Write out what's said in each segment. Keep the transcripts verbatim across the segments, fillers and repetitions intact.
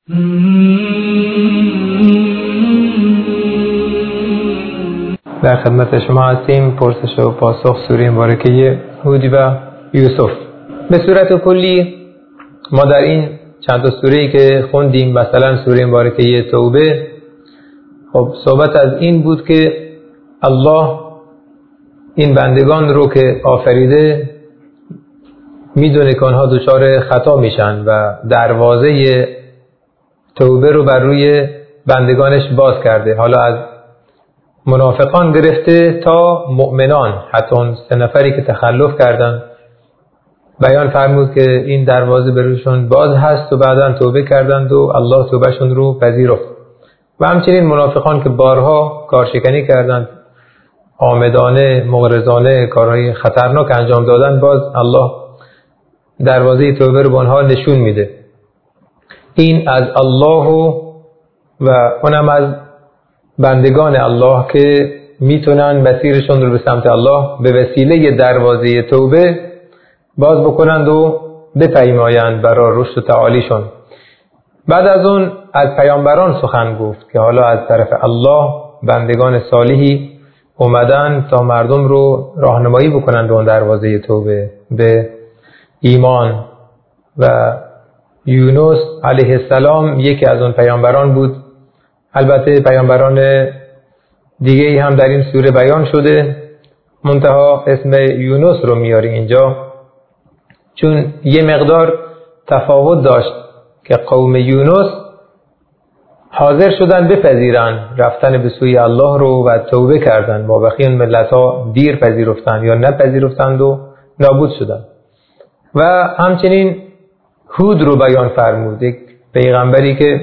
در خدمت شما هستیم. پرسش و پاسخ سوره مبارکه هود و یوسف. به صورت کلی ما در این چند تا سوره‌ای که خوندیم، مثلا سوره مبارکه توبه، خب صحبت از این بود که الله این بندگان رو که آفریده میدونه که آنها دچار خطا میشن و دروازه توبه رو بر روی بندگانش باز کرده. حالا از منافقان گرفته تا مؤمنان، حتی اون سه نفری که تخلف کردن، بیان فرمود که این دروازه بروشون باز هست و بعداً توبه کردند و الله توبهشون رو پذیرفت. و همچنین منافقان که بارها کارشکنی کردند، عامدانه مغرضانه کارهای خطرناک انجام دادن، باز الله دروازه توبه رو به آنها نشون میده. این از الله و اونم از بندگان الله که میتونن مسیرشون رو به سمت الله به وسیله دروازه توبه باز بکنند و بپیمایند برای رشد و تعالیشون. بعد از اون از پیامبران سخن گفت که حالا از طرف الله بندگان صالحی اومدن تا مردم رو راهنمایی بکنند به اون دروازه توبه، به ایمان. و یونس علیه السلام یکی از اون پیامبران بود. البته پیامبران دیگه هم در این سوره بیان شده، منتها اسم یونس رو میاری اینجا چون یه مقدار تفاوت داشت که قوم یونس حاضر شدن بپذیرن رفتن به سوی الله رو و توبه کردن. ما بقیه اون ملت ها دیر پذیرفتن یا نپذیرفتند و نابود شدن. و همچنین هود رو بیان فرمود، یک پیغمبری که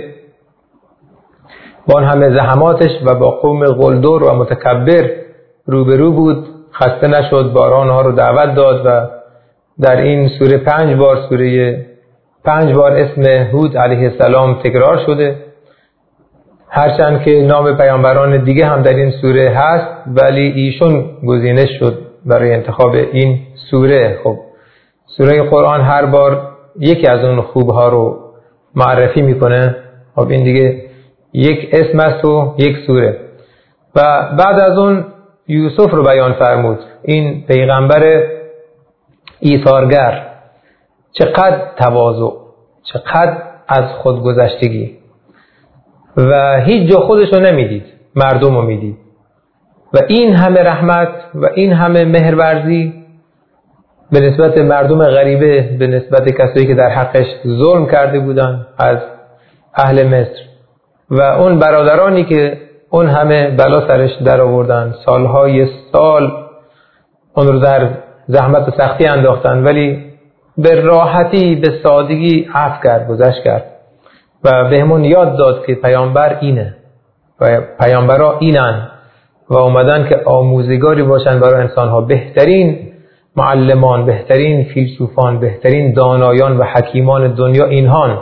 با همه زحماتش و با قوم غلدور و متکبر روبرو بود، خسته نشد، باران ها رو دعوت داد. و در این سوره پنج بار سوره پنج بار اسم هود علیه السلام تکرار شده، هرچند که نام پیامبران دیگه هم در این سوره هست، ولی ایشون گزینش شد برای انتخاب این سوره. خب سوره قرآن هر بار یکی از اون خوبها رو معرفی میکنه. خب این دیگه یک اسم است و یک سوره. و بعد از اون یوسف رو بیان فرمود، این پیغمبر ایثارگر، چقدر تواضع، چقدر از خودگذشتگی و هیچ جا خودش رو نمیدید، مردم رو میدید. و این همه رحمت و این همه مهرورزی به نسبت مردم غریبه، به نسبت کسایی که در حقش ظلم کرده بودن از اهل مصر و اون برادرانی که اون همه بلا سرش در آوردن، سالهای سال اون رو در زحمت و سختی انداختن، ولی به راحتی به سادگی عفو کرد، گذشت کرد و بهمون یاد داد که پیامبر اینه و پیامبرها اینن و اومدن که آموزگاری باشن برای انسانها. بهترین معلمان، بهترین فیلسوفان، بهترین دانایان و حکیمان دنیا اینهان.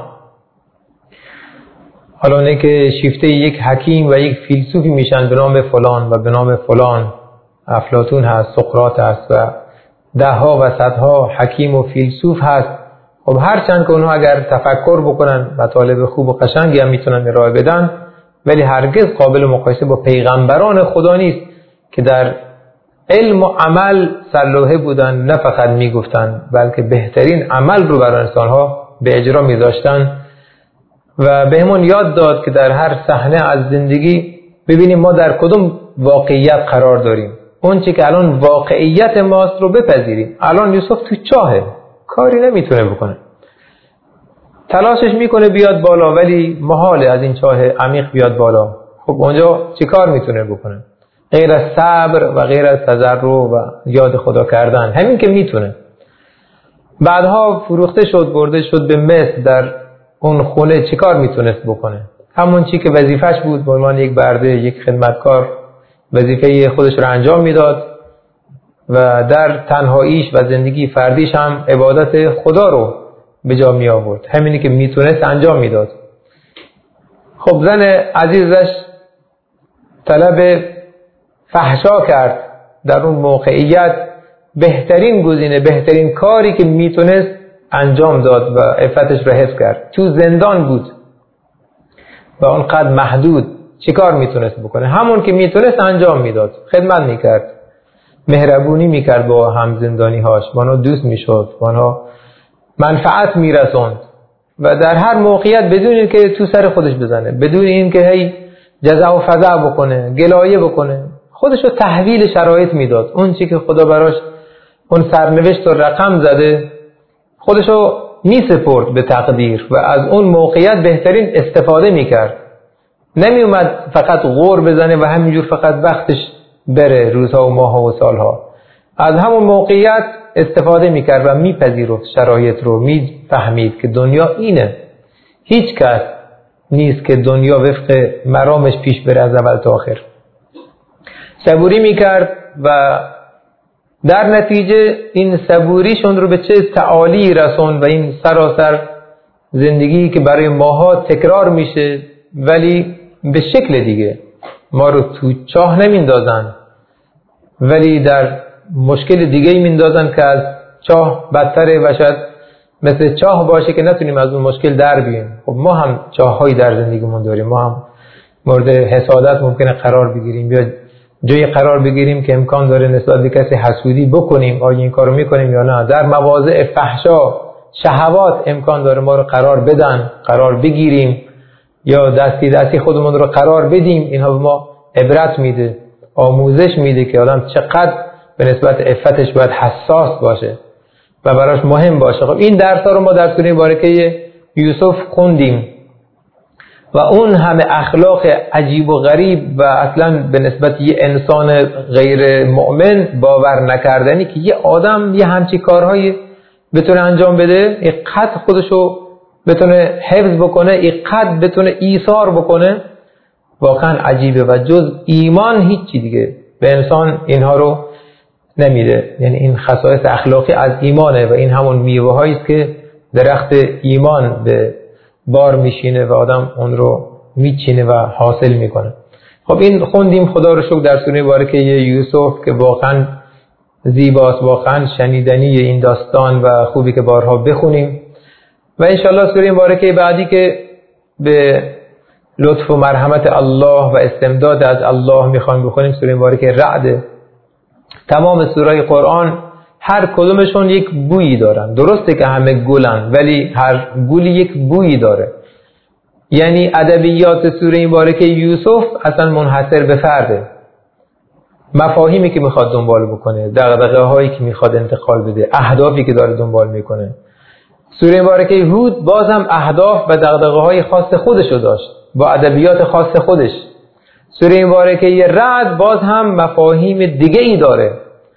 حالا نه که شیفته یک حکیم و یک فیلسوفی میشن به نام فلان و به نام فلان، افلاطون هست، سقراط هست و ده ها و صدها حکیم و فیلسوف هست. خب هرچند که اونها اگر تفکر بکنن مطالب خوب و قشنگی هم میتونن ارائه بدن، ولی هرگز قابل مقایسه با پیغمبران خدا نیست که در علم و عمل سرلوحه بودن، نه فقط میگفتن بلکه بهترین عمل رو برای انسانها به اجرا میذاشتن. و بهمون یاد داد که در هر صحنه از زندگی ببینیم ما در کدوم واقعیت قرار داریم، اون چی که الان واقعیت ماست رو بپذیریم. الان یوسف تو چاهه، کاری نمیتونه بکنه، تلاشش میکنه بیاد بالا ولی محاله از این چاه عمیق بیاد بالا. خب اونجا چی کار میتونه بکنه غیر از صبر و غیر از تضرع و یاد خدا کردن؟ همین که میتونه. بعدها فروخته شد، برده شد به مصر. در اون خونه چی کار میتونست بکنه؟ همون چی که وظیفش بود، به عنوان یک برده، یک خدمتکار وظیفه خودش رو انجام میداد و در تنهاییش و زندگی فردیش هم عبادت خدا رو به جا می آورد. همینی که میتونست انجام میداد. خب زن عزیزش طلب فحشا کرد، در اون موقعیت بهترین گزینه، بهترین کاری که میتونست انجام داد و عفتش رو حفظ کرد. تو زندان بود و اونقدر محدود چیکار میتونست بکنه؟ همون که میتونست انجام میداد، خدمت میکرد، مهربونی میکرد با هم زندانی هاش، با اونها دوست میشد، با اونها منفعت میرسوند و در هر موقعیت بدون این که تو سر خودش بزنه، بدون این که هی جزع و فزع بکنه، گلایه بکنه، خودشو تحویل شرایط میداد. اون چی که خدا براش اون سرنوشت و رقم زده خودشو میسپرد به تقدیر و از اون موقعیت بهترین استفاده میکرد. نمی اومد فقط غور بزنه و همینجور فقط وقتش بره، روزها و ماهها و سالها. از همون موقعیت استفاده میکرد و میپذیرفت شرایط رو، میفهمید که دنیا اینه، هیچ کس نیست که دنیا وفق مرامش پیش بره از اول تا آخر. صبوری میکرد و در نتیجه این صبوریشون رو به چه تعالی رسون و این سراسر زندگی که برای ماها تکرار میشه ولی به شکل دیگه، ما رو تو چاه نمیندازن ولی در مشکل دیگه میندازن که از چاه بدتره و شاید مثل چاه باشه که نتونیم از اون مشکل در بیاییم. خب ما هم چاه‌هایی در زندگیمون داریم، ما هم مورد حسادت ممکنه قرار بگیریم یا جای قرار بگیریم که امکان داره نسبت به کسی حسودی بکنیم، آیا این کارو میکنیم یا نه. در مواضع فحشا، شهوات امکان داره ما رو قرار بدن، قرار بگیریم یا دستی دستی خودمون رو قرار بدیم. اینها به ما عبرت میده، آموزش میده که آدم چقدر به نسبت عفتش باید حساس باشه و براش مهم باشه. خب این درس‌ها رو ما در سوره مبارکه یوسف خوندیم و اون همه اخلاق عجیب و غریب و اصلا به نسبت یه انسان غیر مؤمن باور نکردنی که یه آدم یه همچی کارهایی بتونه انجام بده، اینقدر خودشو بتونه حفظ بکنه، اینقدر بتونه ایثار بکنه، واقعا عجیبه و جز ایمان هیچی دیگه به انسان اینها رو نمیده. یعنی این خصایص اخلاقی از ایمانه و این همون میوه هایی است که درخت ایمان به بار میشینه و آدم اون رو میچینه و حاصل میکنه. خب این خوندیم، خدا رو شکر، در سوره مبارکه یوسف که واقعا زیباست، واقعا شنیدنی این داستان و خوبی که بارها بخونیم و انشالله سوره مبارکه بعدی که به لطف و مرحمت الله و استمداد از الله میخوایم بخونیم سوره مبارکه رعد. تمام سورهای قرآن هر کدومشون یک بویی دارن، درسته که همه گلن ولی هر گلی یک بویی داره. یعنی ادبیات سوره مبارکه یوسف اصلا منحصر به فرده، مفاهیمی که میخواد دنبال بکنه، دغدغه هایی که میخواد انتقال بده، اهدافی که داره دنبال میکنه. سوره مبارکه هود باز هم اهداف و دغدغه های خاص خودشو داشت با ادبیات خاص خودش. سوره مبارکه رعد باز هم مفاهیم دیگه ای داره،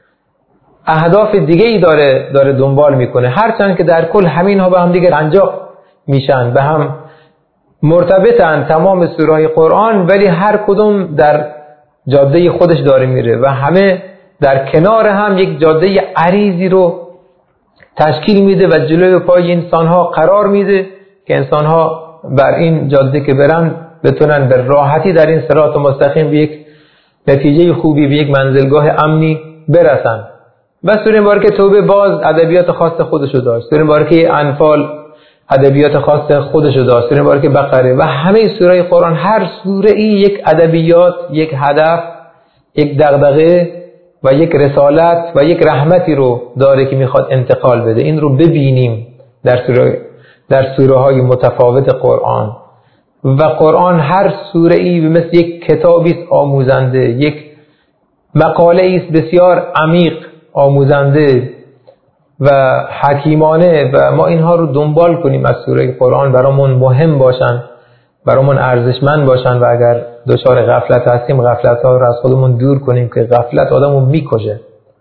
اهداف دیگه ای داره داره دنبال میکنه، هرچند که در کل همین ها به هم دیگه رنجاق میشن، به هم مرتبطن تمام سورهای قرآن، ولی هر کدوم در جاده خودش داره میره و همه در کنار هم یک جاده عریضی رو تشکیل میده و جلوی پای انسانها قرار میده که انسانها بر این جاده که برن بتونن به راحتی در این صراط مستقیم به یک نتیجه خوبی، به یک منزلگاه امنی برسن. و سوره مبارکه توبه باز ادبیات خاص خودشو داشت، سوره مبارکه انفال ادبیات خاص خودشو داشت، سوره مبارکه بقره و همه سورهای قرآن هر سوره ای یک ادبیات، یک هدف، یک دغدغه و یک رسالت و یک رحمتی رو داره که میخواد انتقال بده. این رو ببینیم در سوره در سوره های متفاوت قرآن و قرآن هر سوره ای مثل یک کتابی است آموزنده، یک مقاله است بسیار عمیق آموزنده و حکیمانه و ما اینها رو دنبال کنیم از سوره قرآن، برامون مهم باشن، برامون ارزشمند باشن و اگر دچار غفلت هستیم غفلت ها رو از خودمون دور کنیم که غفلت آدمو میکشه،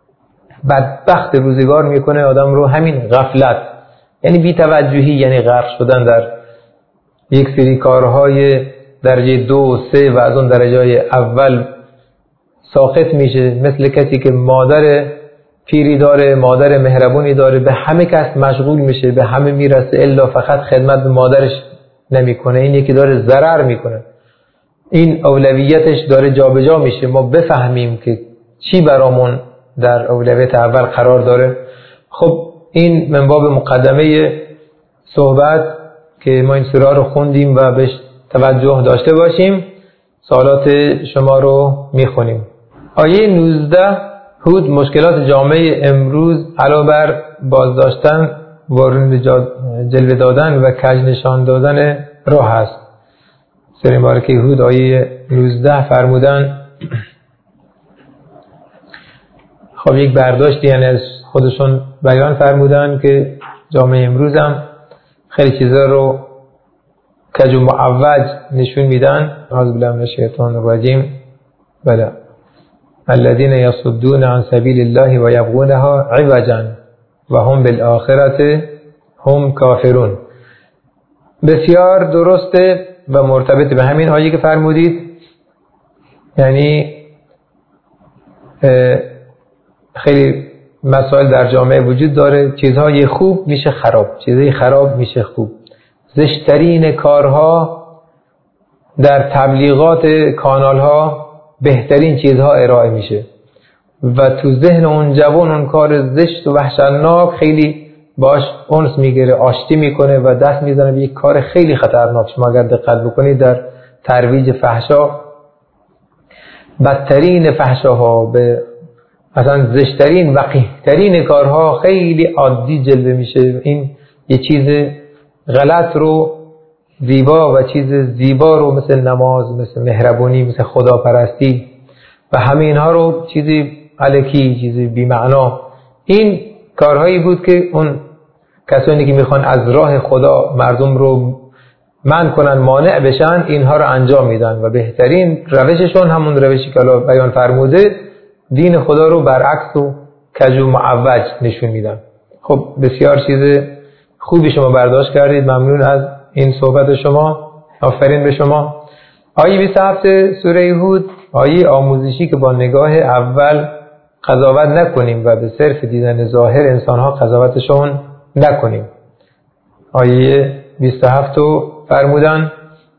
بدبخت روزگار میکنه آدم رو همین غفلت، یعنی بی‌توجهی، یعنی غرق شدن در یک سری کارهای درجه دو و سه و از اون درجه های اول ساقط میشه. مثل کسی که مادر پیری داره، مادر مهربونی داره، به همه کس مشغول میشه، به همه میرسه الا فقط خدمت به مادرش نمیکنه. این یکی داره ضرر میکنه، این اولویتش داره جابجا میشه. ما بفهمیم که چی برامون در اولویت اول قرار داره. خب این من باب مقدمه صحبت که ما این سوره رو خوندیم و بهش توجه داشته باشیم. سوالات شما رو میخونیم. آیه نوزده هود مشکلات جامعه امروز علاوه بر بازداشتن، وارون جلوه دادن و کج نشان دادن راه است. سوره مبارکه هود آیه نوزده فرمودن خب یک برداشتی یعنی از خودشون بیان فرمودن که جامعه امروز هم خیلی چیزا رو کج و معوج نشون میدن. اعوذ بالله من الشیطان الرجیم. بله الذين يصدون عن سبيل الله ويبغونها عوجا وهم بالآخرة هم کافرون. بسیار درسته و مرتبط به همین آیه که فرمودید. یعنی خیلی مسائل در جامعه وجود داره، چیزهای خوب میشه خراب، چیزهای خراب میشه خوب. زشترین کارها در تبلیغات کانال ها بهترین چیزها ارائه میشه و تو ذهن اون جوان اون کار زشت و وحشتناک خیلی باش انس میگیره، آشتی میکنه و دست میزنه به یک کار خیلی خطرناک. شما اگر دقت بکنید در ترویج فحشا، بدترین فحشاها به مثلا زشترین وقیحترین کارها خیلی عادی جلوه میشه. این یه چیز غلط رو زیبا و چیز زیبا رو مثل نماز، مثل مهربونی، مثل خداپرستی و همه اینها رو چیزی الکی، چیزی بی معنا. این کارهایی بود که اون کسانی که میخوان از راه خدا مردم رو منع کنن، مانع بشن، اینها رو انجام میدن و بهترین روششون همون روشی که الان بیان فرموده، دین خدا رو برعکس و کج و معوج نشون میدن. خب بسیار چیز خوبی شما برداشت کردید. ممنون از این صحبت شما. آفرین به شما. آیه بیست و هفت سوره هود آیه آموزشی که با نگاه اول قضاوت نکنیم و به صرف دیدن ظاهر انسانها قضاوتشون نکنیم. آیه بیست و هفت فرمودن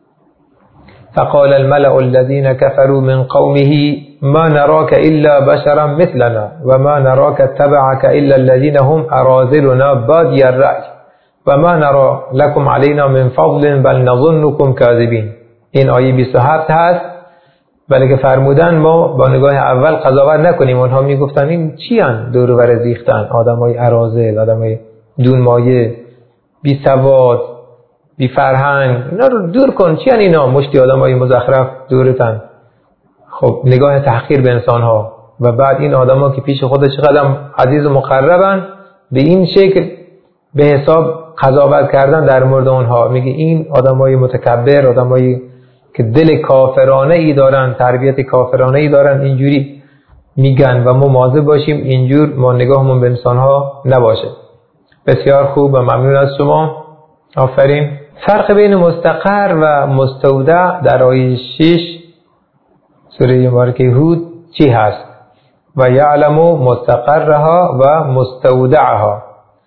فقال الملأ الذين كفروا من قومه ما نراك إلا بشرا مثلنا وما نراك اتبعك إلا الذين هم أراذلنا بادي الرأي وما نرى لكم علينا من فضل بل نظنكم كاذبين. این آیه بیست و هفت هست. ولی که فرمودن ما با نگاه اول قضاوت نکنیم. اونها میگفتن این چی ان دور و بر ریختن، آدمای اراذل، آدمای دون مایه، بی سواد، بی فرهنگ، اینا رو دور کن. چی ان اینا؟ مشتی آدمای مزخرف دورتن. خب نگاه تحقیر به انسان ها. و بعد این آدما که پیش خودش چقدر عزیز و مقربن، به این شکل به حساب قضاوت کردن در مورد اونها. میگه این آدمای متکبر، آدمایی که دل کافرانه ای دارن، تربیت کافرانه ای دارن، اینجوری میگن و ما مواظب باشیم اینجور ما نگاهمون به انسان ها نباشه. بسیار خوب و ممنون از شما. آفرین. فرق بین مستقر و مستودع در آیه شش سوره مبارکه هود چی هست؟ و یعلم مستقرها و مستودعها.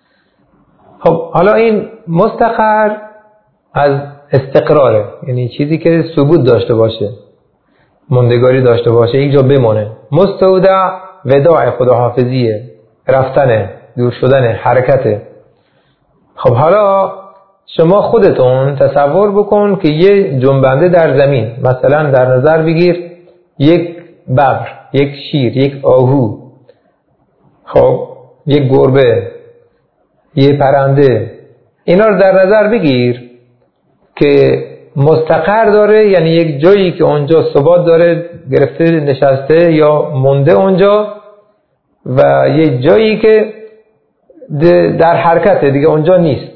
خب حالا این مستقر از استقراره، یعنی چیزی که ثبوت داشته باشه، موندگاری داشته باشه، یک جا بمونه. مستودع وداع، خداحافظیه، رفتنه، دور شدنه، حرکته. خب حالا شما خودتون تصور بکن که یه جنبنده در زمین، مثلا در نظر بگیر یک ببر، یک شیر، یک آهو، خب یک گربه، یه پرنده، اینا رو در نظر بگیر که مستقر داره، یعنی یک جایی که اونجا ثبات داره، گرفته نشسته یا مونده اونجا، و یک جایی که در حرکته دیگه اونجا نیست.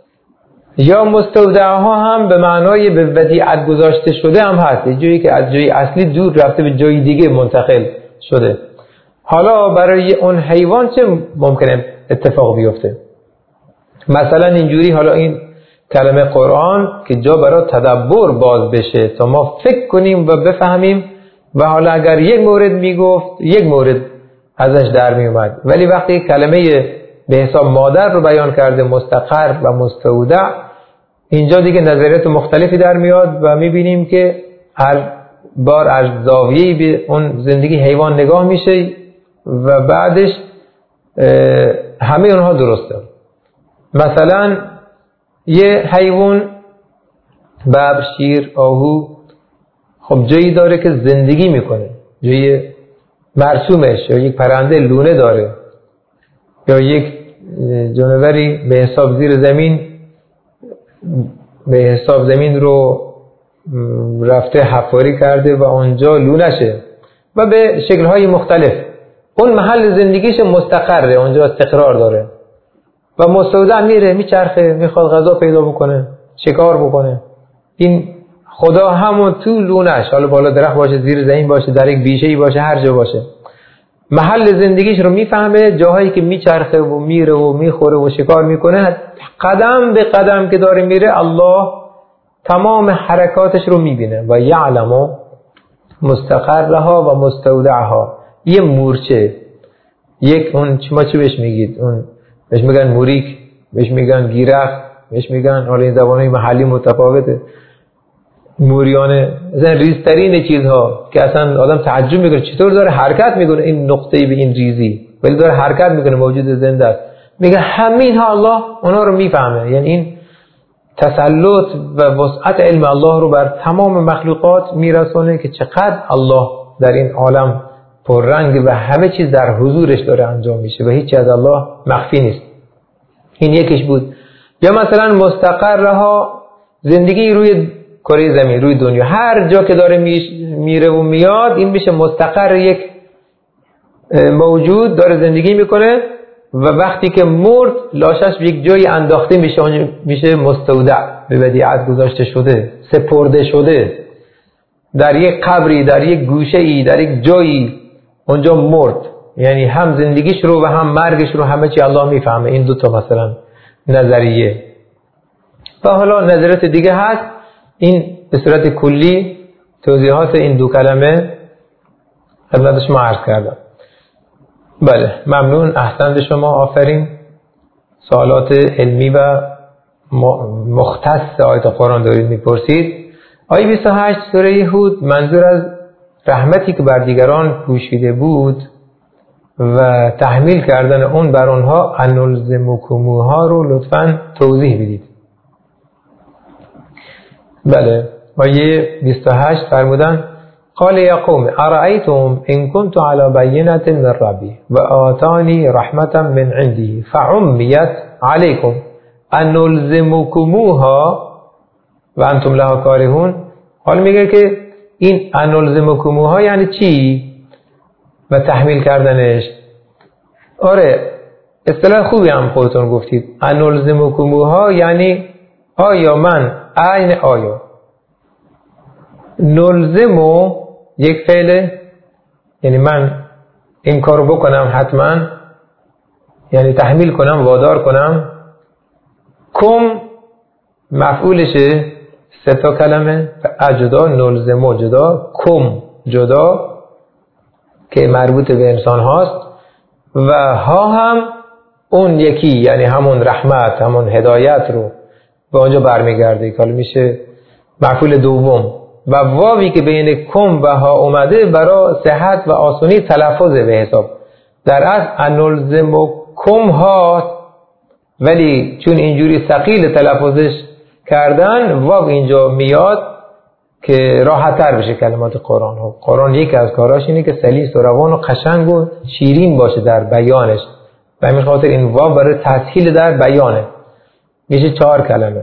یا مستودعها هم به معنای به ودیعت گذاشته شده هم هست، یک جایی که از جای اصلی دور رفته به جای دیگه منتقل شده. حالا برای اون حیوان چه ممکنه اتفاق بیفته؟ مثلا اینجوری، حالا این کلمه قرآن که جا برای تدبر باز بشه تا ما فکر کنیم و بفهمیم، و حالا اگر یک مورد میگفت یک مورد ازش در میومد، ولی وقتی کلمه به حساب مادر رو بیان کرده، مستقر و مستودع، اینجا دیگه نظریات مختلفی در میاد و میبینیم که هر بار از زاویه‌ای به اون زندگی حیوان نگاه میشه و بعدش همه اونها درسته. مثلا یه حیوان ببر، شیر، آهو خب جایی داره که زندگی میکنه، جایی مرسومش، یا یک پرنده لونه داره، یا یک جانوری به حساب زیر زمین به حساب زمین رو رفته حفاری کرده و اونجا لونشه و به شکل‌های مختلف اون محل زندگیش مستقره، اونجا استقرار داره و مستودع میره میچرخه، میخواد غذا پیدا بکنه، شکار بکنه. این خدا همون تو لونش، حالا بالا درخت باشه، زیر زمین باشه، در یک بیشه‌ای باشه، هر جا باشه، محل زندگیش رو میفهمه. جاهایی که میچرخه و میره و میخوره و شکار میکنه، قدم به قدم که داره میره الله تمام حرکاتش رو میبینه. و یعلم مستقرها و مستودعها. یه مورچه، یک اون شما چی بهش میگید؟ اون بهش میگن موریک، بهش میگن گیرخ، بهش میگن، حالا این زبانهای محلی متفاوته، موریانه، مثلا ریزترین چیزها که اصلا آدم تعجب میکنه چطور داره حرکت میکنه این نقطه‌ای به این ریزی، ولی داره حرکت میکنه، موجود زنده است. میگه همین ها الله اونا رو میفهمه. یعنی این تسلط و وسعت علم الله رو بر تمام مخلوقات میرسونه که چقدر الله در این عالم پررنگ و همه چیز در حضورش داره انجام میشه و هیچی از الله مخفی نیست. این یکیش بود. یا مثلا مستقرها، زندگی روی کره زمین، روی دنیا، هر جا که داره میره و میاد این میشه مستقر، یک موجود داره زندگی میکنه و وقتی که مرد لاشش به یک جایی انداخته میشه، اون میشه مستودع، به ودیعت گذاشته شده، سپرده شده در یک قبری، در یک گوشه‌ای، در یک جایی، اونجا مرد. یعنی هم زندگیش رو و هم مرگش رو همه چی الله میفهمه. این دو تا مثلا نظریه. و حالا نظریات دیگه هست. این به صورت کلی توضیحات این دو کلمه خدمت شما عرض کردم. بله، ممنون، احسنت شما، آفرین. سوالات علمی و مختص آیات قرآن دارید میپرسید. آیه بیست و هشت سوره هود منظور از رحمتی که بر دیگران پوشیده بود و تحمیل کردن اون بر اونها، انلزمکموها رو لطفاً توضیح بدید. بله، آیه بیست و هشت فرمودن قال یا قوم ارأیتم ان كنت على بینة من ربی و آتانی رحمة من عنده فعمیت علیکم انلزمکموها و انتم لها کارهون. حال میگه که این انلزمکموها یعنی چی و تحمیل کردنش. آره، اصطلاح خوبی هم خودتون گفتید. انلزمکموها یعنی آیا من عین آیا. نلزمو یک فعله، یعنی من این کارو بکنم حتما، یعنی تحمیل کنم، وادار کنم. کم مفعولشه، سه تا کلمه، اجدا، نلزمو جدا، کم جدا که مربوط به انسان هاست و ها هم اون یکی، یعنی همون رحمت، همون هدایت رو به اونجا برمیگرده که میشه مفعول دوم. و واوی که بین کم و ها اومده برای صحت و آسانی تلفظ به حساب. در اصل انلزمکم ها، ولی چون اینجوری ثقیل تلفظش کردن واو اینجا میاد که راحت تر بشه کلمات قرآن ها. قرآن یکی از کاراش اینه که سلیس و روان و قشنگ و شیرین باشه در بیانش و همین خاطر این واو برای تسهیل در بیانه. میشه چهار کلمه.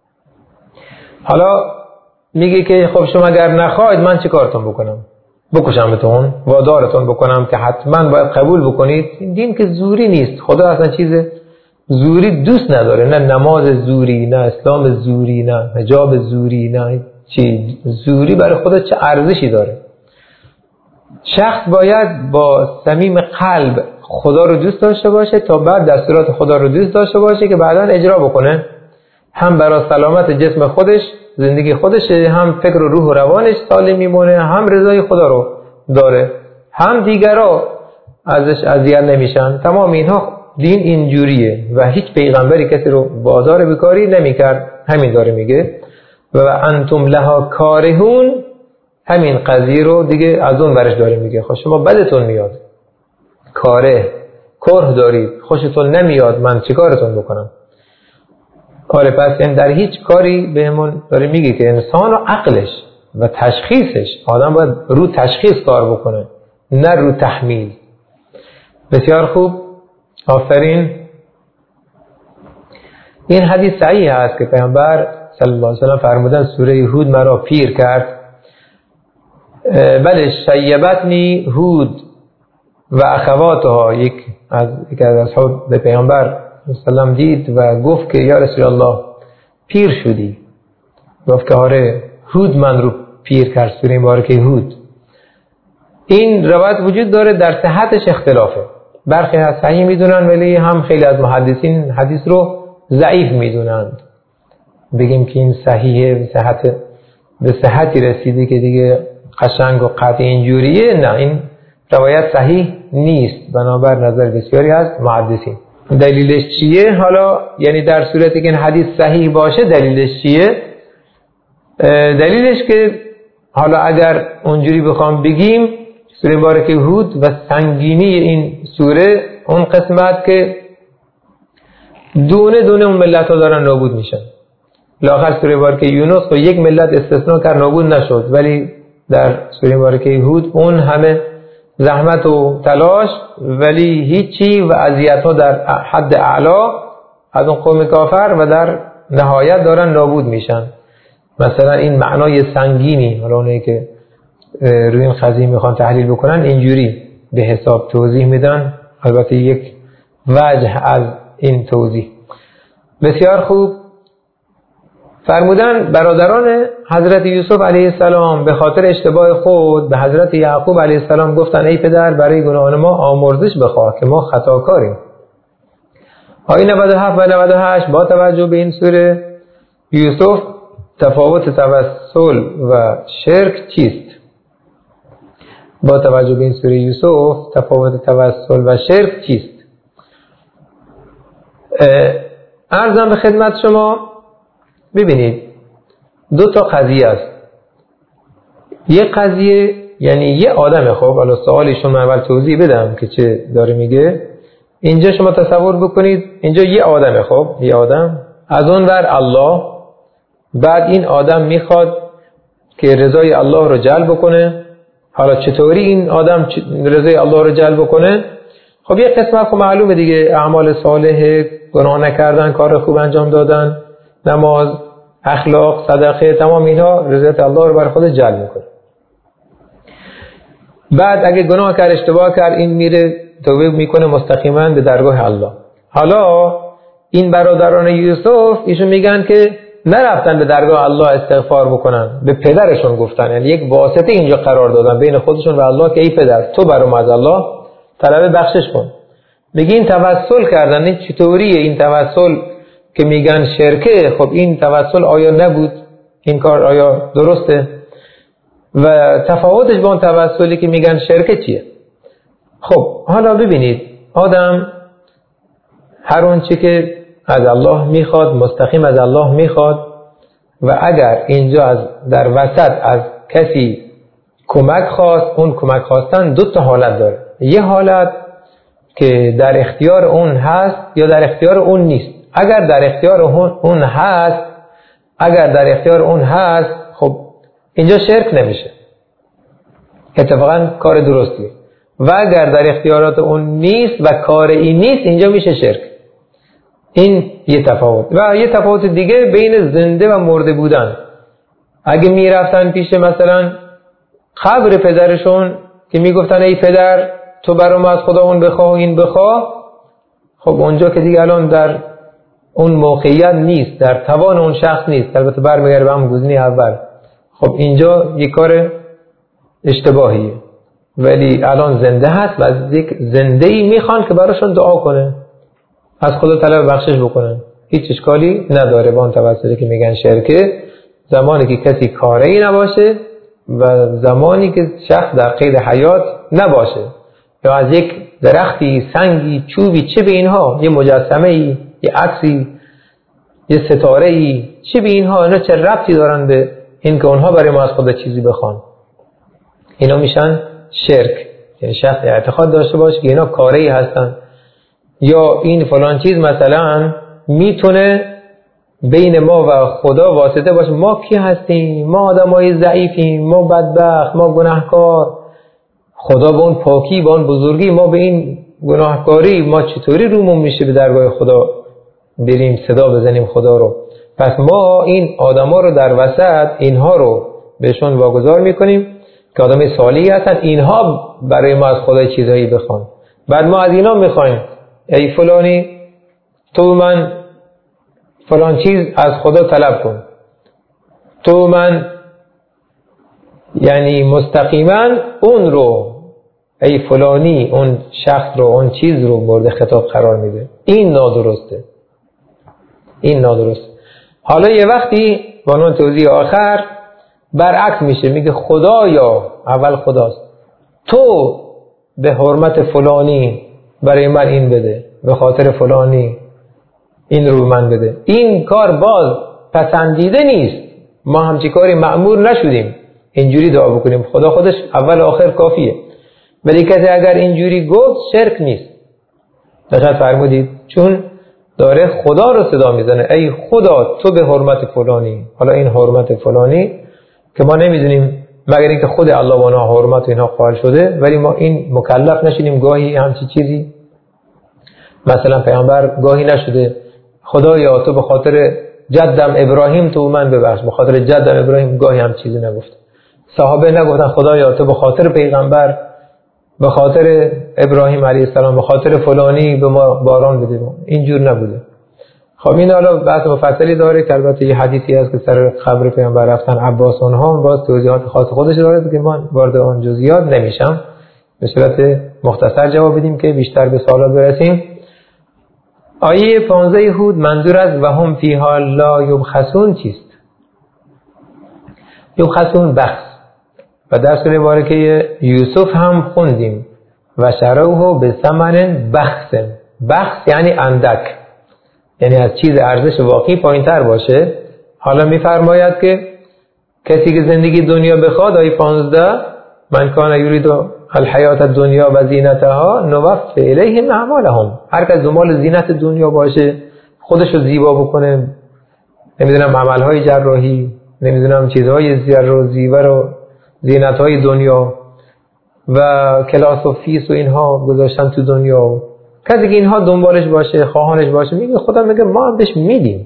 حالا میگه که خب شما اگر نخواید من چه کارتون بکنم؟ بکشمتون، وادارتون بکنم که حتما باید قبول بکنید؟ این دین که زوری نیست. خدا اصلا چیز زوری دوست نداره. نه نماز زوری، نه اسلام زوری، نه حجاب زوری، نه چی زوری برای خدا چه ارزشی داره. شخص باید با صمیم قلب خدا رو دوست داشته باشه تا بعد دستورات خدا رو دوست داشته باشه که بعدا اجرا بکنه. هم برای سلامت جسم خودش، زندگی خودش، هم فکر و روح و روانش سالم میمونه، هم رضای خدا رو داره، هم دیگرها ازش اذیت نمیشن. تمام اینها دین اینجوریه و هیچ پیغمبری کسی رو بازار بیکاری نمیکرد. همین داره میگه و انتم لها کارهون. همین قضیه رو دیگه از اون برش داره میگه. خب شما بدتون میاد، کاره کره دارید، خوشتون نمیاد، من چیکارتون بکنم؟ آره پس این در هیچ کاری بهمون داره میگه که انسان و عقلش و تشخیصش، آدم باید رو تشخیص کار بکنه نه رو تحمیل. بسیار خوب، آفرین. این حدیث صحیح است که پیامبر صلی الله علیه و سلم فرمودن سوره هود مرا پیر کرد. بله، شیبتنی هود و اخواتها، یک از یک از اصحاب به پیامبر صلی الله دید و گفت که یا رسول الله پیر شدی. گفت که آره هود من رو پیر کرد، سوره مبارکه هود. این روایت وجود داره، در صحتش اختلافه، برخی از صحیح میدونن ولی هم خیلی از محدثین حدیث رو ضعیف میدونند. بگیم که این صحیحه، به صحت به صحتی رسیده که دیگه قشنگ و قطعی اینجوریه، نه، این روایت صحیح نیست بنابر نظر بسیاری از محدثین. دلیلش چیه؟ حالا یعنی در صورتی که این حدیث صحیح باشه دلیلش چیه؟ دلیلش که حالا اگر اونجوری بخوام بگیم، سوره مبارکه هود و سنگینی این سوره اون قسمت که دونه دونه اون ملت ها دارن نابود میشن. لااخر سوره مبارکه یونس و یک ملت استثناء کرد نابود نشد، ولی در سوره مبارکه هود اون همه زحمت و تلاش ولی هیچی و اذیت ها در حد اعلا از اون قوم کافر و در نهایت دارن نابود میشن. مثلا این معنای سنگینی، حالا اونایی که روی این قضیه میخوان تحلیل بکنن اینجوری به حساب توضیح میدن، البته یک وجه از این توضیح. بسیار خوب. فرمودن برادران حضرت یوسف علیه السلام به خاطر اشتباه خود به حضرت یعقوب علیه السلام گفتن ای پدر برای گناهان ما آمرزش بخواه که ما خطاکاریم. آیه نود و هفت و نود و هشت با توجه به این سوره یوسف تفاوت توسل و شرک چیست؟ با توجه به این سوره یوسف تفاوت توسل و شرک چیست؟ عرضم به خدمت شما، ببینید دو تا قضیه است. یک قضیه یعنی یه آدم، خب حالا سوالیشون من اول توضیح بدم که چه داره میگه. اینجا شما تصور بکنید اینجا یه آدمه، خب یه آدم، از اون ور الله، بعد این آدم میخواد که رضای الله رو جلب کنه. حالا چطوری این آدم رضای الله رو جلب کنه؟ خب یه قسمت خب معلومه دیگه، اعمال صالح، گناه نکردن، کار خوب انجام دادن، نماز، اخلاق، صدقه، تمام اینها رضایت الله رو بر خود جلب میکنه. بعد اگه گناه کرد، اشتباه کرد، این میره توبه میکنه مستقیما به درگاه الله. حالا این برادران یوسف ایشون میگن که نرفتن به درگاه الله استغفار بکنن، به پدرشون گفتن، یعنی یک واسطه اینجا قرار دادن بین خودشون و الله که ای پدر تو برام از الله طلب بخشش کن. میگه این توسل کردن. این چطوریه این توسل که میگن شرکه؟ خب این توسل آیا نبود؟ این کار آیا درسته؟ و تفاوتش با اون توسلی که میگن شرکه چیه؟ خب حالا ببینید آدم هر اون چی که از الله میخواد مستقیم از الله میخواد و اگر اینجا از در وسط از کسی کمک خواست، اون کمک خواستن دو تا حالت داره. یه حالت که در اختیار اون هست یا در اختیار اون نیست. اگر در اختیار اون هست اگر در اختیار اون هست خب اینجا شرک نمیشه، اتفاقا کار درستیه. و اگر در اختیارات اون نیست و کار این نیست اینجا میشه شرک. این یه تفاوت. و یه تفاوت دیگه بین زنده و مرده بودن. اگه میرفتن پیش مثلا قبر پدرشون که میگفتن ای پدر تو برام از خدا اون بخواه این بخواه، خب اونجا که دیگه الان در اون موقعیت نیست، در توان اون شخص نیست، البته برمیگرده به همون گزینه اول. خب اینجا یک کار اشتباهیه. ولی الان زنده هست و از یک زنده‌ای میخوان که براشون دعا کنه، از خدا طلب بخشش بکنن، هیچ اشکالی نداره. با اون توسلی که میگن شرکه، زمانی که کسی کاری نباشه و زمانی که شخص در قید حیات نباشه، یا از یک درختی، سنگی، چوبی، چه به اینها، یه مجسمه ای، یه عکسی، یه ستاره ای، چه به اینها، اینا چه ربطی دارن به این که اونها برای ما از خدا چیزی بخوان؟ اینا میشن شرک. یعنی شخص اعتقاد داشته باشه که اینا کاری هستن، یا این فلان چیز مثلا میتونه بین ما و خدا واسطه باشه. ما کی هستیم؟ ما آدمای ضعیفیم، ما بدبخت، ما گناهکار. خدا به اون پاکی، به اون بزرگی، ما به این گناهکاری، ما چطوری رومون میشه به درگاه خدا بریم صدا بزنیم خدا رو؟ پس ما این آدما رو در وسط اینها رو بهشون واگذار میکنیم که آدمای صالحی هستن، اینها برای ما از خدا چیزایی بخوان. بعد ما از اینا میخوایم ای فلانی تو من فلان چیز از خدا طلب کن، تو من یعنی مستقیما اون رو ای فلانی اون شخص رو اون چیز رو مورد خطاب قرار میده. این نادرسته، این نادرسته. حالا یه وقتی با اون توضیح آخر برعکس میشه، میگه خدایا، اول خداست، تو به حرمت فلانی برای من این بده، به خاطر فلانی این رو من بده. این کار باز پسندیده نیست، ما همچی کاری مأمور نشدیم اینجوری دعا بکنیم. خدا خودش اول آخر کافیه، ولی کسی اگر اینجوری گفت شرک نیست. دقت فرمودید؟ چون داره خدا رو صدا میزنه، ای خدا تو به حرمت فلانی. حالا این حرمت فلانی که ما نمیدونیم مگر اینکه خود الله با اونها حرمت و اینها قائل شده، ولی ما این مکلف نشدیم گاهی همچی چیزی. مثلا پیامبر گاهی نشده خدایا تو به خاطر جدم ابراهیم تو من ببخش، به خاطر جدم ابراهیم گاهی هم چیزی نگفت. صحابه نگفتن خدایا تو به خاطر پیغمبر، به خاطر ابراهیم علیه السلام، به خاطر فلانی به ما باران بده. اینجور نبوده. خب این حالا بحث مفصلی داره که البته یه حدیثی هست که سر قبر پیامبر رفتن عباس اونها، باز توضیحات خاص خودش داره که من وارد اون جزئیات نمیشم. به صورت مختصر جواب بدیم که بیشتر به سوالات برسیم. آیه پانزده هود منظور از و هم فیها لا یبخسون چیست؟ یبخسون بخس، و در سوره مبارکه یوسف هم خوندیم و شروه به ثمن بخس. بخس یعنی اندک، یعنی از چیز ارزش واقعی پایین تر باشه. حالا میفرماید که کسی که زندگی دنیا بخواد، آیه پانزده من کان یرید الحیات الدنیا و زینتها نوفی الیهم اعمالهم، هر کس دنبال زینت دنیا باشه، خودشو زیبا بکنه، نمیدونم عملهای جراحی، نمیدونم چیزهای زیر و زیور و زینتهای دنیا و کلاس و فیس و اینها گذاشتن تو دنیا، کسی که اینها دنبالش باشه، خواهانش باشه، میگه خدا میگه ما هم بهش میدیم،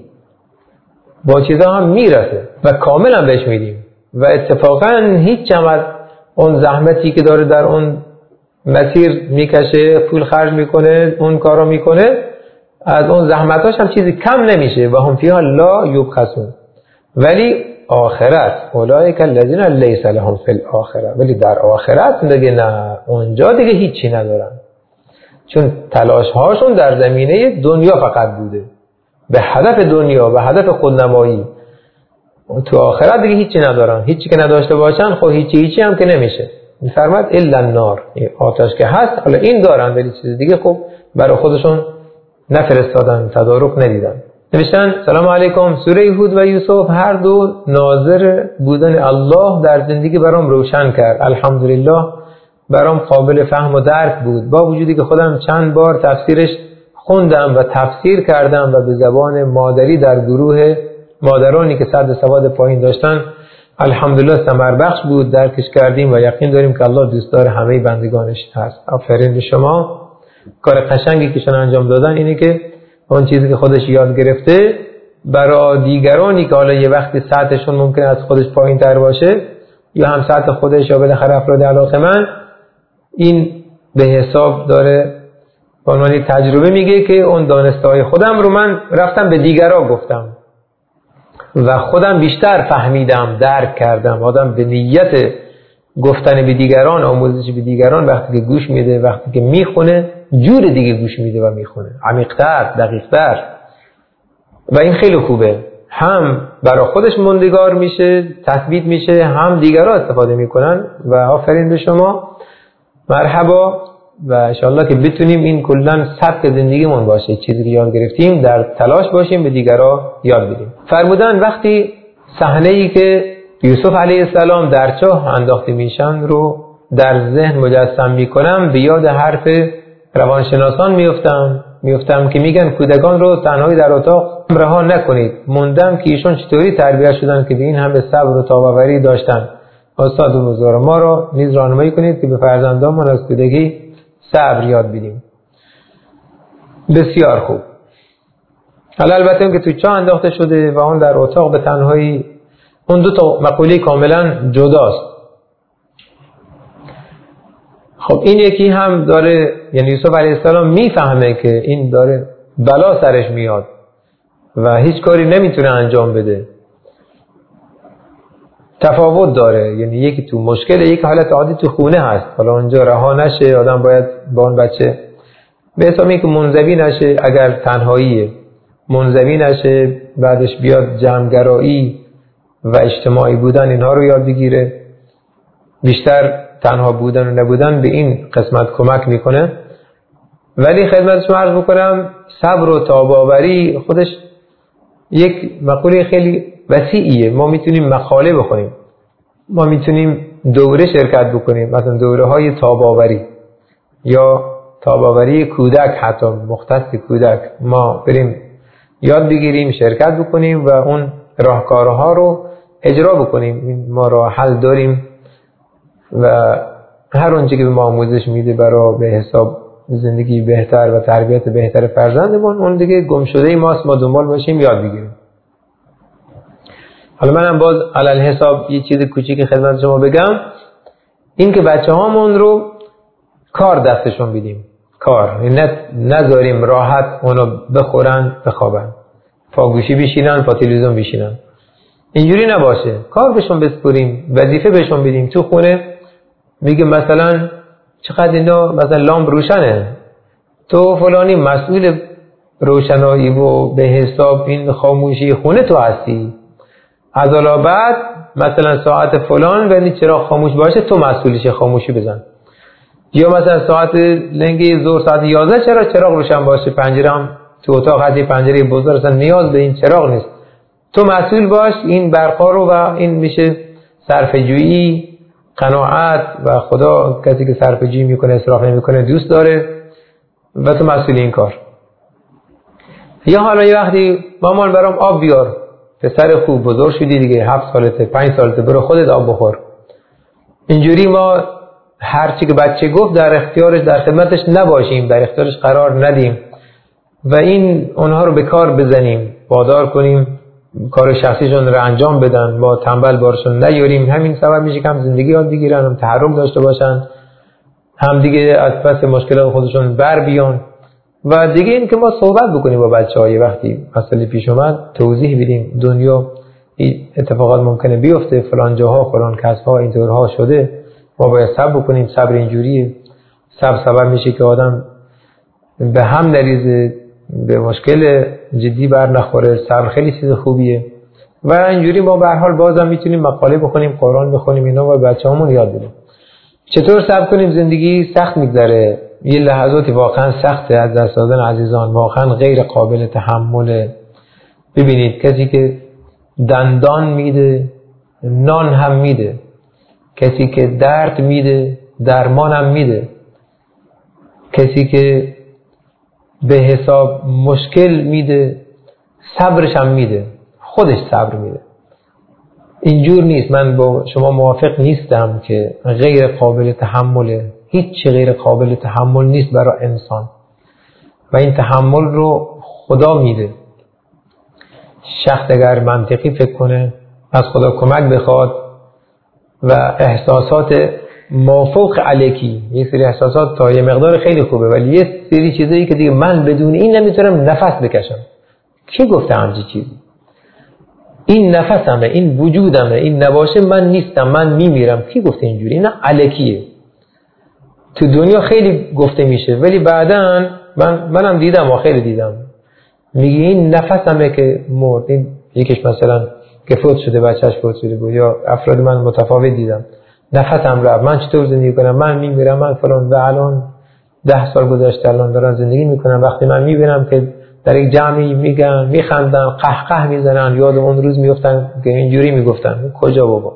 با چیزها هم میرسه و کاملا بهش میدیم. و اتفاقا هیچ چمد اون زحمتی که داره در اون مسیر میکشه، پول خرج میکنه، اون کارا میکنه، از اون زحمتاش هم چیزی کم نمیشه. و هم فیها لا یبخسون. ولی آخرت اولئک الذین لیس لهم فی الاخره، ولی در آخرت میگه نه، اونجا دیگه هیچی ندارن، چون تلاش هاشون در زمینه دنیا فقط بوده، به هدف دنیا و هدف خودنمایی. تو آخرت دیگه هیچی ندارن. هیچی که نداشته باشن خب هیچی هیچی هم که نمیشه. میفرماد الا النار، آتش که هست، حالا این دارن ولی چیز دیگه خب برای خودشون نفرستادن، تدارک ندیدن. نوشتن سلام علیکم، سوره هود و یوسف هر دو ناظر بودن الله در زندگی برام روشن کرد. الحمدلله برام قابل فهم و درک بود، با وجودی که خودم چند بار تفسیرش خوندم و تفسیر کردم و به زبان مادری در گروه مادرانی که صد سواد پایین داشتن الحمدلله ثمر بخش بود، درکش کردیم و یقین داریم که الله دوستدار همه بندگانش هست. آفرین به شما. کار قشنگی که شما انجام دادن اینه که اون چیزی که خودش یاد گرفته برای دیگرانی که حالا یه وقتی سطحشون ممکنه از خودش پایین تر باشه یا هم سطح خودش یا بالاخره افراد علاقه‌مند، این به حساب داره به عنوان تجربه میگه که اون دانسته‌های خودم رو من رفتم به دیگران گفتم و خودم بیشتر فهمیدم، درک کردم. آدم به نیت گفتن به دیگران، آموزش به دیگران وقتی که گوش میده، وقتی که میخونه جور دیگه گوش میده و میخونه، عمیق‌تر، دقیق‌تر، و این خیلی خوبه. هم برای خودش موندگار میشه، تثبیت میشه، هم دیگران استفاده میکنن. و آفرین به شما، مرحبا، و انشاءالله که بتونیم این کلا سبک زندگیمون باشه، چیزی که یاد گرفتیم در تلاش باشیم به دیگران یاد بدیم. فرمودن وقتی صحنه‌ای که یوسف علیه السلام در چاه انداخته میشن رو در ذهن مجسم میکنم، به یاد حرف روانشناسان میفتم، میفتم که میگن کودکان رو تنهایی در اتاق رها نکنید. موندم که ایشون چطوری تربیت شدن که به این همه صبر و تاباوری داشتن. استاد بزرگ ما رو نیز راهنمایی کنید که به فرزندانمان از کودکی صبر یاد بدیم. بسیار خوب. حالا البته اون که تو چاه انداخته شده و اون در اتاق به تنهایی، اون دو تا مقوله کاملا جداست. خب این یکی هم داره، یعنی یوسف علیه السلام میفهمه که این داره بلا سرش میاد و هیچ کاری نمیتونه انجام بده. تفاوت داره، یعنی یکی تو مشکل، یک حالت عادی تو خونه هست، حالا اونجا رها نشه، آدم باید با اون بچه به حسابی که منزوی نشه، اگر تنهاییه منزوی نشه، بعدش بیاد جمعگرایی و اجتماعی بودن اینها رو یاد بگیره. بیشتر تنها بودن و نبودن به این قسمت کمک میکنه. ولی خدمت شما عرض بکنم صبر و تاباوری خودش یک مقوله خیلی وسیعیه. ما میتونیم مقاله بخونیم، ما میتونیم دوره شرکت بکنیم، مثلا دوره های تاباوری یا تاباوری کودک، حتی مختص کودک ما بریم یاد بگیریم، شرکت بکنیم و اون راهکارها رو اجرا بکنیم. ما راه حل داریم و هر اونچه که به ما آموزش میده برای به حساب زندگی بهتر و تربیت بهتر فرزندمون، اون دیگه گم شده ماست، ما دنبال باشیم یاد بگیریم. حالا منم باز علل حساب یه چیز کوچیک خدمت شما بگم، این که بچه هامون رو کار دستشون بدیم، کار نذاریم راحت اونو بخورن بخوابن، پا گوشی بشینن، پا تلویزیون بشینن. اینجوری نباشه، کار بهشون بسپریم، وظیفه بهشون بدیم. تو خونه میگه مثلا چقدر اینا مثلا لامپ روشنه، تو فلانی مسئول روشنایی و به حساب این خاموشی خونه تو هستی، از حالا بعد مثلا ساعت فلان ولی چراغ خاموش باشه تو مسئولیش، خاموشی بزن. یا مثلا ساعت لنگی ظهر ساعت یازده چرا چراغ روشن باشه، پنجره هم تو اتاق هستی، پنجره بزرگ اصلا نیاز به این چراغ نیست، تو مسئول باش این برقا رو. و این میشه صرفه‌جویی، قناعت و خدا کسی که صرفه‌جویی میکنه اسراف نمیکنه دوست داره و تو مسئول این کار. یا حالا یه وقتی مامان برام آب بیار، پسر خوب بزرگ شدی دیگه، هفت سالته پنج سالته، برو خودت آب بخور. اینجوری ما هر چی که بچه گفت در اختیارش در خدمتش نباشیم، در اختیارش قرار ندیم و این اونها رو به کار بزنیم، وادار کنیم کار شخصیشون رو انجام بدن، ما تنبل بارشون نیاریم. همین سبب میشه که هم زندگی یاد بگیرن، هم تحرک داشته باشن، هم دیگه از پس مشکلات خودشون بر بیان. و دیگه این که ما صحبت بکنیم با بچه‌ها، یه وقتی مسئله پیش اومد توضیح بدیم دنیا این اتفاقات ممکنه بیفته، فلان جاها فلان کسب‌ها اینطورها شده، ما باید صبر بکنیم. صبر اینجوریه، صبر سبب میشه که آدم به هم نریزه، به مشکل جدی بر نخوره. صبر خیلی چیز خوبیه و اینجوری ما به هر حال بازم میتونیم مقاله بخونیم، قرآن بخونیم، اینا و بچه‌هامون یاد بدیم. چطور صبر کنیم؟ زندگی سخت میگذره، یه لحظاتی واقعا سخته، از دست دادن عزیزان واقعا غیر قابل تحمله. ببینید کسی که دندان میده نان هم میده، کسی که درد میده درمان هم میده، کسی که به حساب مشکل میده صبرش هم میده، خودش صبر میده. اینجور نیست. من با شما موافق نیستم که غیر قابل تحمله، هیچ غیر قابل تحمل نیست برای انسان و این تحمل رو خدا میده. شخص اگر منطقی فکر کنه، از خدا کمک بخواد و احساسات مافوق علیکی، یه سری احساسات تا یه مقدار خیلی خوبه، ولی یه سری چیزایی که دیگه من بدون این نمیتونم نفس بکشم. کی گفته همچین چیزی؟ این نفسمه، این وجودمه، این نباشه من نیستم، من میمیرم. کی گفته اینجوری؟ نه الکیه. تو دنیا خیلی گفته میشه ولی بعداً من منم دیدم و خیلی دیدم میگه این نفسمه که مرد. این یکیش مثلا که فوت شده، بچهش فوت شده بود، یا افراد من متفاوت دیدم، نفسم رفت، من چطور زندگی کنم، من میمیرم، من فلان. و الان ده سال گذشته الان دارن زندگی میکنم، وقتی من میبینم که در یک جمعی میگن میخندن قهقه میزنن، یاد اون روز میفتن که اینجوری میگفتن. کجا بابا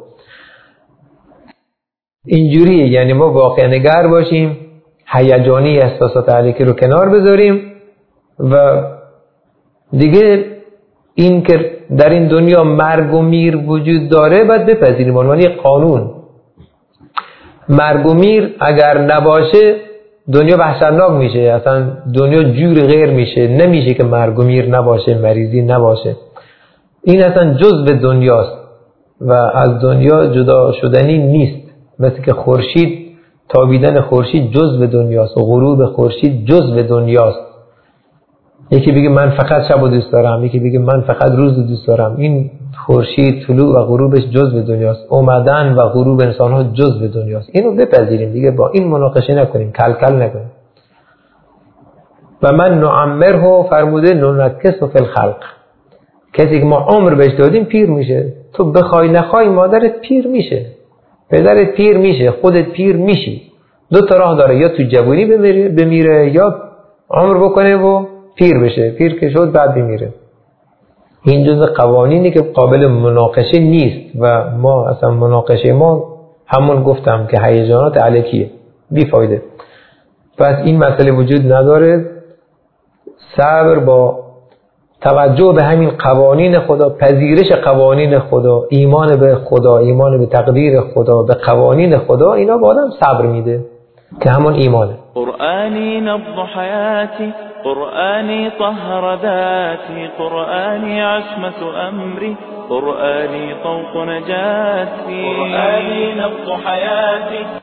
اینجوریه؟ یعنی ما واقع نگر باشیم، هیجانی احساسات علیکی رو کنار بذاریم و دیگه این که در این دنیا مرگ و میر وجود داره باید بپذیریم، عنوان یک قانون. مرگ و میر اگر نباشه دنیا وحشتناک میشه، اصلا دنیا جور غیر میشه، نمیشه که مرگ و میر نباشه، مریضی نباشه. این اصلا جزء دنیاست و از دنیا جدا شدنی نیست. مثل که خورشید، تابیدن خورشید جزء دنیاست و غروب خورشید جزء دنیاست. یکی بگه من فقط شب رو دوست دارم، یکی بگه من فقط روز رو دوست دارم. این خورشید طلوع و غروبش جزء دنیاست، اومدن و غروب انسان ها جزء دنیاست. اینو بپذیریم دیگه، با این مناقشه نکنیم، کل کل نکنیم. و من نعمره فرموده ننکسه فی الخلق، کسی که ما عمر بهش دادیم پیر میشه. تو بخوای نخوای مادرت پیر میشه، پدرت پیر میشه، خودت پیر میشی. دو تا راه داره، یا تو جوانی بمیره, بمیره یا عمر بکنه و پیر بشه. پیر که شد بعد بمیره. این جزء قوانینی که قابل مناقشه نیست و ما اصلا مناقشه ما همون گفتم که هیجانات الکیه، بی فایده. پس این مسئله وجود نداره. صبر با توجه به همین قوانین خدا، پذیرش قوانین خدا، ایمان به خدا، ایمان به تقدیر خدا، به قوانین خدا، اینا با آدم صبر میده که همون ایمانه. قرآنی نبض حیاتی، قرآنی طهر ذاتی، قرآنی عصمت امری، قرآنی طوق نجاتی، قرآنی نبض حیاتی.